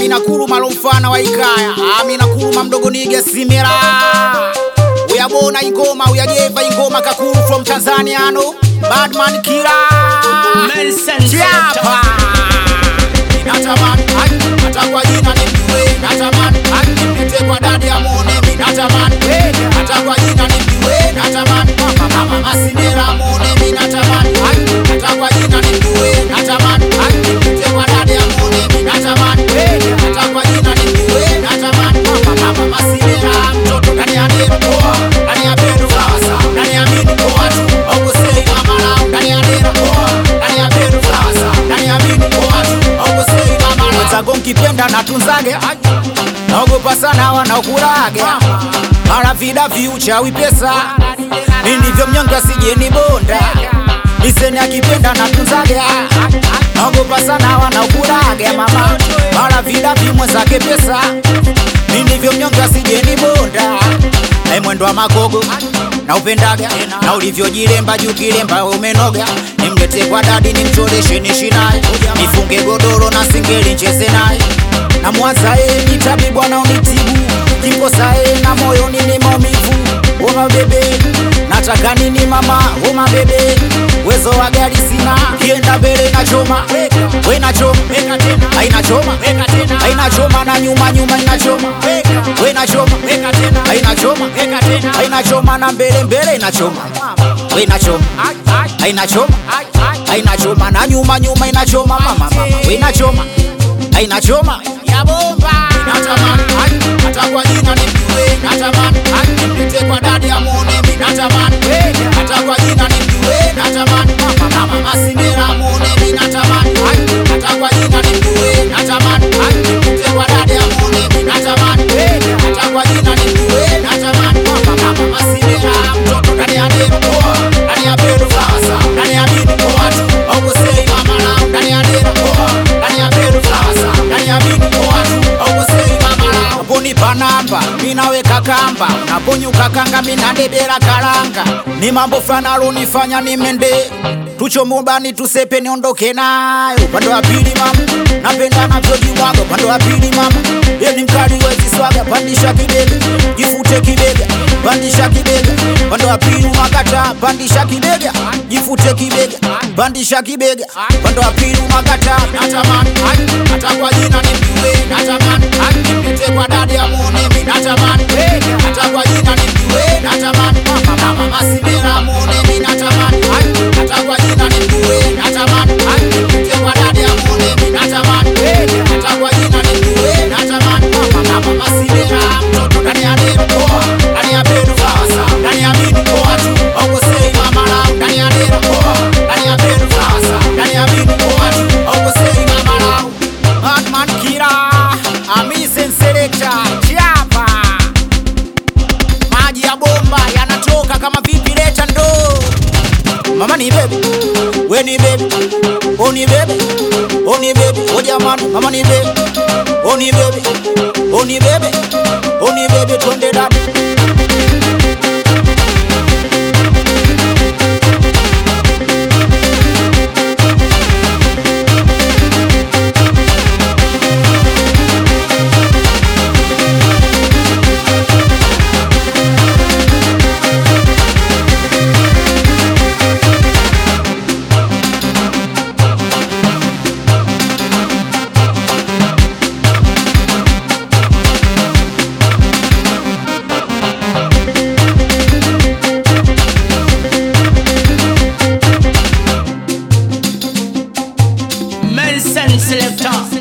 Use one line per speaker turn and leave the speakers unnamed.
Amina Kuruma lomfana wa Ikaya, Amina Kuruma mdogo nige simera. Uyabona ingoma, uyajeva ingoma kakuru from Tanzania no. Badman Kira Chiapa Nataman, hata kwa jina nimjue. Nataman, nipite kwa dadi ya mone. Nataman, hata kwa jina nimjue. Nataman, mama simera mone. Nataman, hata kwa jina nimjue. Nataman, nipite kwa dadi ya mone. Nataman, hata kwa jina nimjue. Nataman, mama simera mtoto ndani ya ndoa, ndani ya bedu sasa, ndani ya mini kwa watu au sei mama lao, ndani ya ndoa, ndani ya bedu sasa, ndani ya mini kwa watu au sei mama lao. Mtago mkipenda na tunzage, naogopa sana wanaokurage, mara vida viuchawi pesa, ndivyo mnyonga sije ni bonda. Niseni akipenda na tunzage, naogopa sana wanaokurage mama, mara vida vimwe zake pesa, ndivyo mnyonga sije ni bonda. Na mwendo wa makogo na upendaga, na ulivyojilemba juu kilemba umenoga. Nimlete kwa dadi nimchoreshe nishi naye, nifunge godoro na singeli ncheze naye. Na mwaza ni tabibu anaonitibu, kikosa na moyo nini maumivu. Oma bebe, nataka nini mama, oma bebe. Wezo wa gari sina, kienda mbele na choma. We na choma, haina choma. Haina choma na nyuma inachoma. We na choma, haina choma. Haina choma na mbele inachoma. We na choma, haina choma. Haina choma na nyuma inachoma mama. We na choma, haina choma. Ya bomba Nataman, hata kwa jina nimjue. Nataman, nipite kwa dadi ya mone. Nataman, hata kwa jina nimjue. Nataman, mama simera mone. Nataman, hata kwa jina nimjue. Nataman, nipite kwa dadi ya mone. Nataman, hata kwa jina nimjue. Nataman, mama simera mtoto ndani ya ndoa, ndani ya bedu sasa, ndani ya mini kwa watu au sei mama lao, ndani ya ndoa, ndani ya bedu sasa, ndani ya mini kwa watu au sei mama lao. Naponipa namba minaweka kamba, naponyuka kanga minadebera karanga. Ni mambo fanalo nifanya nimende, tucho mubani tusepe niondoke nayo. Upande wa pili mama, napenda navyojimwaga. Upande wa pili mama, ni mkali wezi swaga. Pandisha kibega, jifute kibega, pandisha kibega. Upande wa pili umakata, pandisha kibega, jifute kibega, pandisha kibega. Upande wa pili umakata. Nataman, hata kwa jina nimjue. Nataman, nipite kwa dadi ya mone. Nataman, hata kwa jina nimjue. Nataman, mama simera mone. Nataman, hata kwa jina nimjue. Nataman, nipite kwa dadi ya mone. Nataman, hata kwa jina nimjue. Nataman, mama simera mtoto ndani ya ndoa, ndani ya bedu sasa, ndani ya mini kwa watu au sei mama lao, ndani ya ndoa, ndani ya bedu sasa, ndani ya mini kwa watu au sei mama lao. Badman Kira Amisen Selector Chiapa. Maji ya bomba yanatoka kama vipi, leta ndo. Mama ni baby, we ni baby, oh ni baby, oh ni baby, oh jamani, mama ni baby, oh ni baby, oh ni baby, oh ni baby, twende dada.
Selector.